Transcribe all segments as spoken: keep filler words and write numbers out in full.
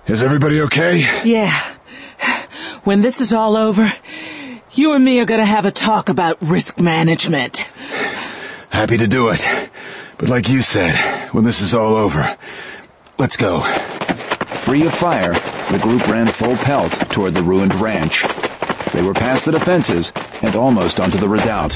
Is everybody okay? Yeah. When this is all over, you and me are gonna have a talk about risk management. Happy to do it. But like you said, when this is all over, let's go. Free of fire, the group ran full pelt toward the ruined ranch. They were past the defenses and almost onto the redoubt.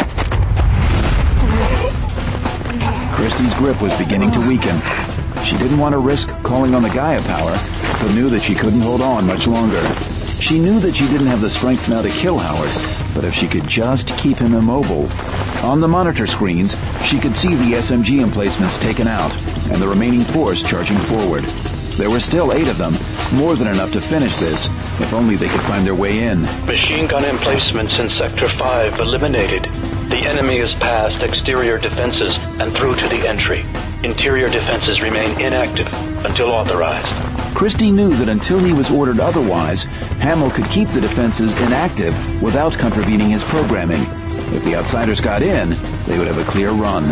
Christie's grip was beginning to weaken. She didn't want to risk calling on the Gaia power, but knew that she couldn't hold on much longer. She knew that she didn't have the strength now to kill Howard, but if she could just keep him immobile. On the monitor screens, she could see the S M G emplacements taken out, and the remaining force charging forward. There were still eight of them, more than enough to finish this, if only they could find their way in. Machine gun emplacements in Sector five eliminated. The enemy is past exterior defenses and through to the entry. Interior defenses remain inactive until authorized. Christie knew that until he was ordered otherwise, Hamill could keep the defenses inactive without contravening his programming. If the outsiders got in, they would have a clear run.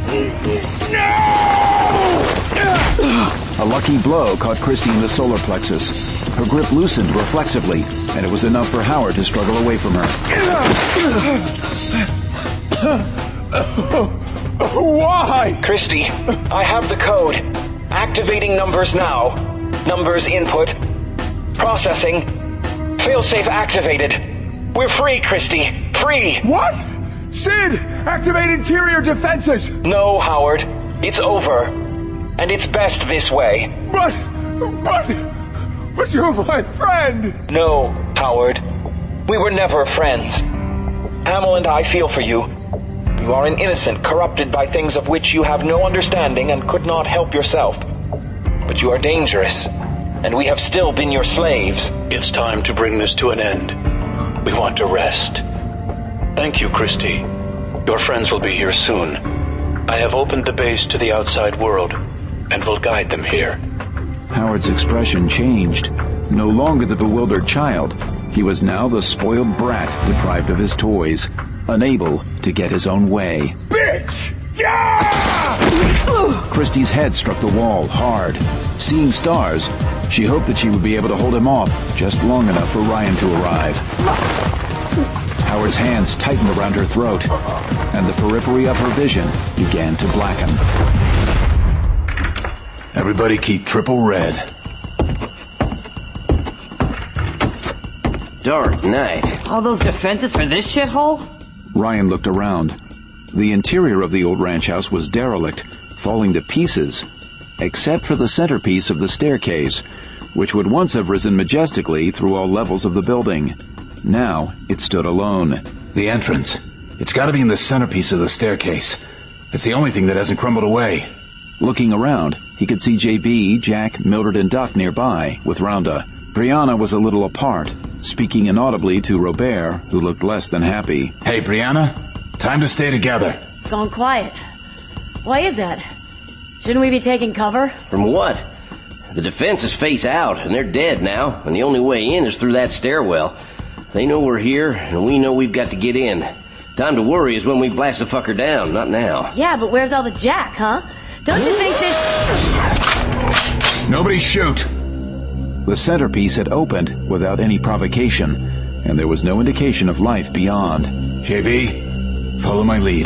A lucky blow caught Christie in the solar plexus. Her grip loosened reflexively, and it was enough for Howard to struggle away from her. Why? Christie, I have the code. Activating numbers now. Numbers input. Processing. Failsafe activated. We're free, Christie. Free! What? Sid! Activate interior defenses! No, Howard. It's over. And it's best this way. But... but... but you're my friend! No, Howard. We were never friends. Hamill and I feel for you. You are an innocent, corrupted by things of which you have no understanding and could not help yourself. But you are dangerous, and we have still been your slaves. It's time to bring this to an end. We want to rest. Thank you, Christie. Your friends will be here soon. I have opened the base to the outside world, and will guide them here. Howard's expression changed. No longer the bewildered child, he was now the spoiled brat deprived of his toys, unable to get his own way. Bitch! Yeah! Christie's head struck the wall hard. Seeing stars, she hoped that she would be able to hold him off just long enough for Ryan to arrive. Howard's hands tightened around her throat, and the periphery of her vision began to blacken. Everybody keep triple red. Dark night. All those defenses for this shithole? Ryan looked around. The interior of the old ranch house was derelict, falling to pieces, except for the centerpiece of the staircase, which would once have risen majestically through all levels of the building. Now it stood alone. The entrance. It's got to be in the centerpiece of the staircase. It's the only thing that hasn't crumbled away. Looking around, he could see J B, Jack, Mildred, and Duck nearby, with Rhonda. Brianna was a little apart, speaking inaudibly to Robert, who looked less than happy. Hey, Brianna, time to stay together. It's gone quiet. Why is that? Shouldn't we be taking cover? From what? The defenses face out, and they're dead now, and the only way in is through that stairwell. They know we're here, and we know we've got to get in. Time to worry is when we blast the fucker down, not now. Yeah, but where's all the jack, huh? Don't you think this... Nobody shoot! The centerpiece had opened without any provocation, and there was no indication of life beyond. J B, follow my lead.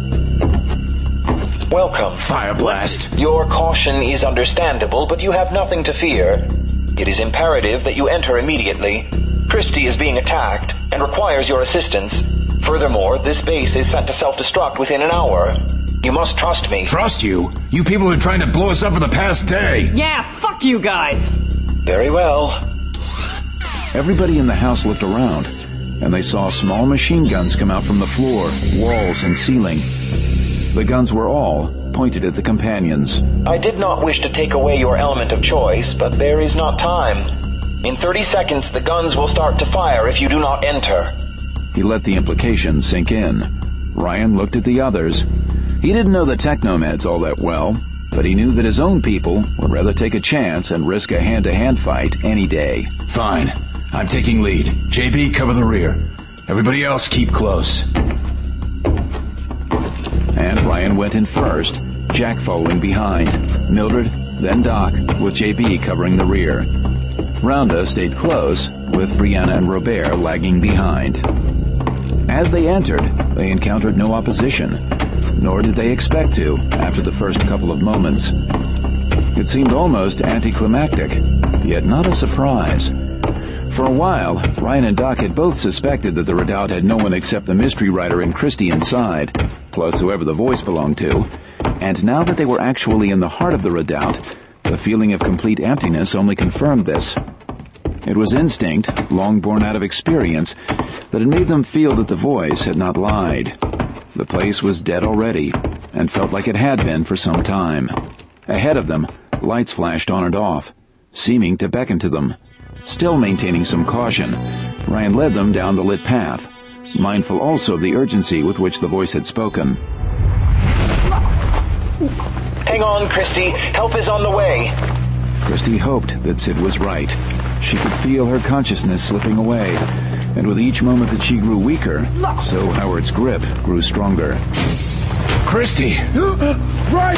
Welcome. Fire blast! Your caution is understandable, but you have nothing to fear. It is imperative that you enter immediately. Christie is being attacked and requires your assistance. Furthermore, this base is set to self-destruct within an hour. You must trust me. Trust you? You people have been trying to blow us up for the past day. Yeah, fuck you guys. Very well. Everybody in the house looked around, and they saw small machine guns come out from the floor, walls, and ceiling. The guns were all pointed at the companions. I did not wish to take away your element of choice, but there is not time. In thirty seconds, the guns will start to fire if you do not enter. He let the implication sink in. Ryan looked at the others. He didn't know the technomeds all that well, but he knew that his own people would rather take a chance and risk a hand-to-hand fight any day. Fine. I'm taking lead. J B, cover the rear. Everybody else, keep close. And Ryan went in first, Jack following behind. Mildred, then Doc, with J B covering the rear. Rounda stayed close, with Brianna and Robert lagging behind. As they entered, they encountered no opposition, nor did they expect to after the first couple of moments. It seemed almost anticlimactic, yet not a surprise. For a while, Ryan and Doc had both suspected that the redoubt had no one except the mystery writer and Christie inside, plus whoever the voice belonged to, and now that they were actually in the heart of the redoubt, the feeling of complete emptiness only confirmed this. It was instinct, long born out of experience, that had made them feel that the voice had not lied. The place was dead already, and felt like it had been for some time. Ahead of them, lights flashed on and off, seeming to beckon to them. Still maintaining some caution, Ryan led them down the lit path, mindful also of the urgency with which the voice had spoken. Hang on, Christie. Help is on the way. Christie hoped that Sid was right. She could feel her consciousness slipping away, and with each moment that she grew weaker, so Howard's grip grew stronger. Christie! Right!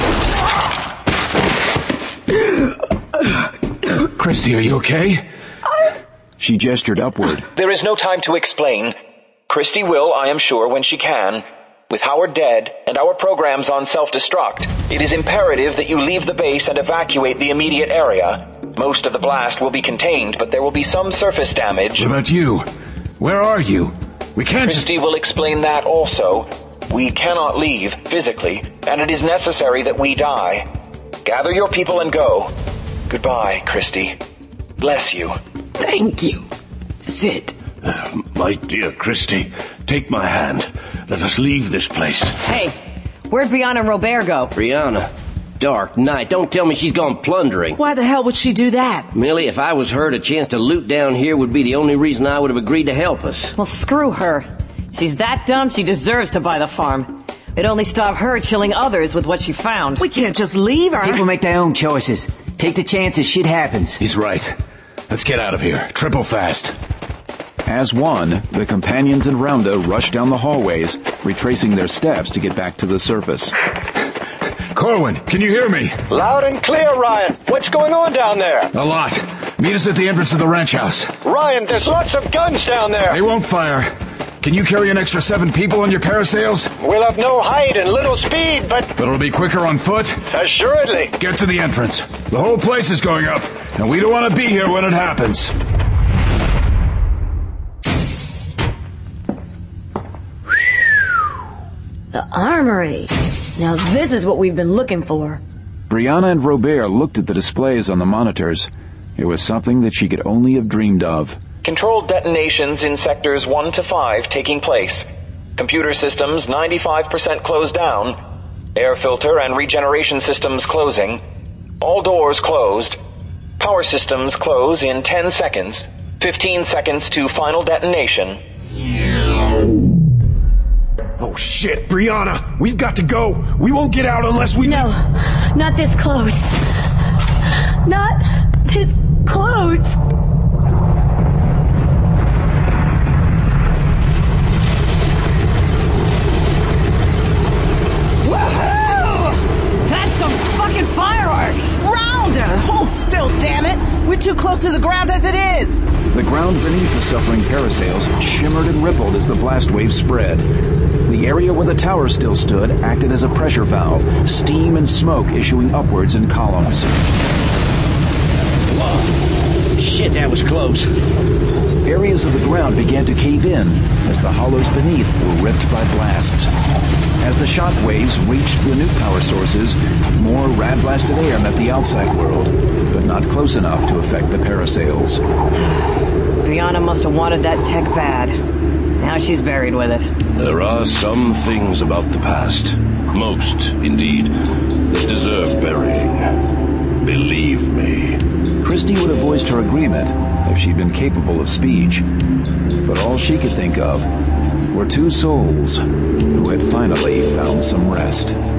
Christie, are you okay? She gestured upward. There is no time to explain. Christie will, I am sure, when she can. With Howard dead, and our programs on self-destruct, it is imperative that you leave the base and evacuate the immediate area. Most of the blast will be contained, but there will be some surface damage. What about you? Where are you? We can't Christie just... will explain that also. We cannot leave, physically, and it is necessary that we die. Gather your people and go. Goodbye, Christie. Bless you. Thank you, Sid. Uh, my dear Christie, take my hand. Let us leave this place. Hey, where'd Brianna and Robert go? Brianna, dark night. Don't tell me she's gone plundering. Why the hell would she do that? Millie, if I was her, a chance to loot down here would be the only reason I would have agreed to help us. Well, screw her. She's that dumb, she deserves to buy the farm. It'd only stop her chilling others with what she found. We can't just leave her. People make their own choices. Take the chances, shit happens. He's right. Let's get out of here. Triple fast. As one, the companions and Rounda rushed down the hallways, retracing their steps to get back to the surface. Corwin, can you hear me? Loud and clear, Ryan. What's going on down there? A lot. Meet us at the entrance of the ranch house. Ryan, there's lots of guns down there. They won't fire. Can you carry an extra seven people on your parasails? We'll have no height and little speed, but... But it'll be quicker on foot? Assuredly. Get to the entrance. The whole place is going up, and we don't want to be here when it happens. The armory. Now this is what we've been looking for. Brianna and Robert looked at the displays on the monitors. It was something that she could only have dreamed of. Controlled detonations in sectors one to five taking place. Computer systems ninety-five percent closed down. Air filter and regeneration systems closing. All doors closed. Power systems close in ten seconds. fifteen seconds to final detonation. Oh shit, Brianna! We've got to go! We won't get out unless we... No, not this close. Not this close. That's some fucking fireworks! Rounda! Hold still, damn it! We're too close to the ground as it is! The ground beneath the suffering parasails shimmered and rippled as the blast wave spread. The area where the tower still stood acted as a pressure valve, steam and smoke issuing upwards in columns. Whoa. Shit, that was close. Areas of the ground began to cave in as the hollows beneath were ripped by blasts. As the shock waves reached the new power sources, more rad-blasted air met the outside world, but not close enough to affect the parasails. Brianna must have wanted that tech bad. Now she's buried with it. There are some things about the past, most, indeed, that deserve burying. Believe me. Christie would have voiced her agreement if she'd been capable of speech, but all she could think of were two souls who had finally found some rest.